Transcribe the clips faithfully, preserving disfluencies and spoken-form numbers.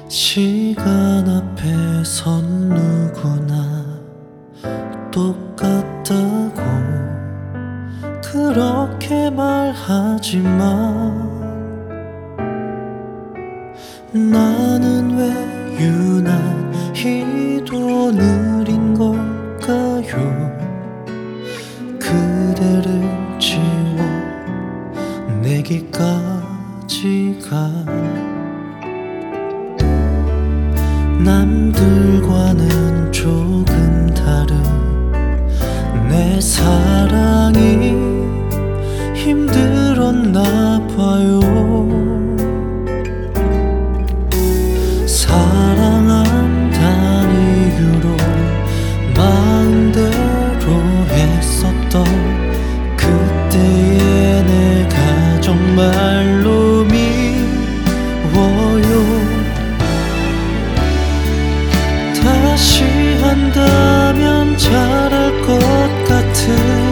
시간 앞에 선 누구나 똑같다고 그렇게 말하지만 나는 왜 유난히도 느린 걸까요? 그대를 지워 내기까지가 남들과는 조금 다른 내 사랑이 힘들었나 봐요. 사랑한다는 이유로 마음대로 했었던 그때의 내가 정말로 미워요. 다시 한다면 잘할 것 같은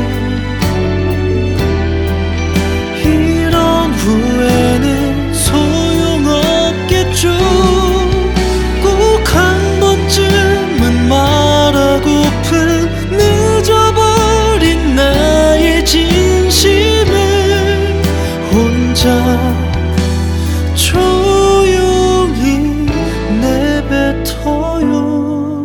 이런 후회는 소용없겠죠. 꼭 한 번쯤은 말하고픈 늦어버린 나의 진심을 혼자 조용히 내뱉어요.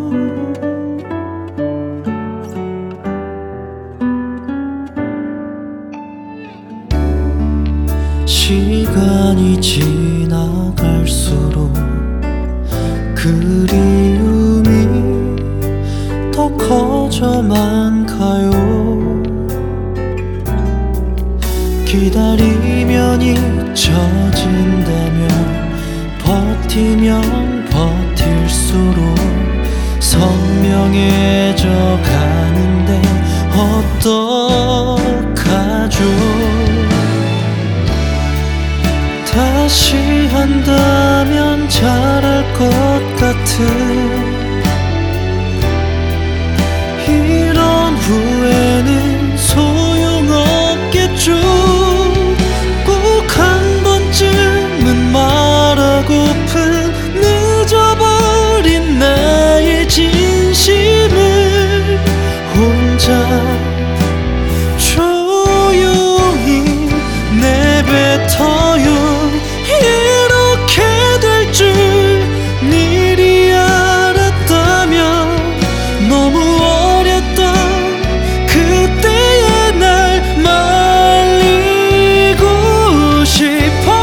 시간이 지나갈수록 그리움이 더 커져만 가요. 기다리면 잊혀진다면 버티면 버틸수록 선명해져 가는데 어떡하죠? 다시 한다면 잘할 것 같은 이런 후회는 소용없겠죠. 꼭 한 번쯤은 말하고픈 늦어버린 나의 진심을 혼자 조용히 내뱉어요. 이렇게 될 줄 미리 알았다면 너무 어렸던 그때의 날 말리고 싶어.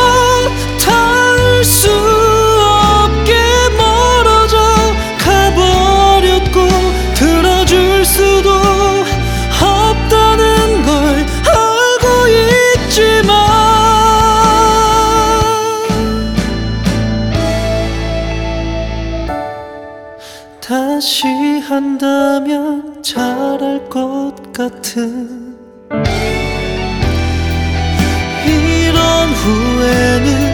닿을 수 없게 멀어져 가버렸고 들어줄 수도 없다는 걸 알고 있지만 다시 한다면 잘할 것 같은 이런 후회는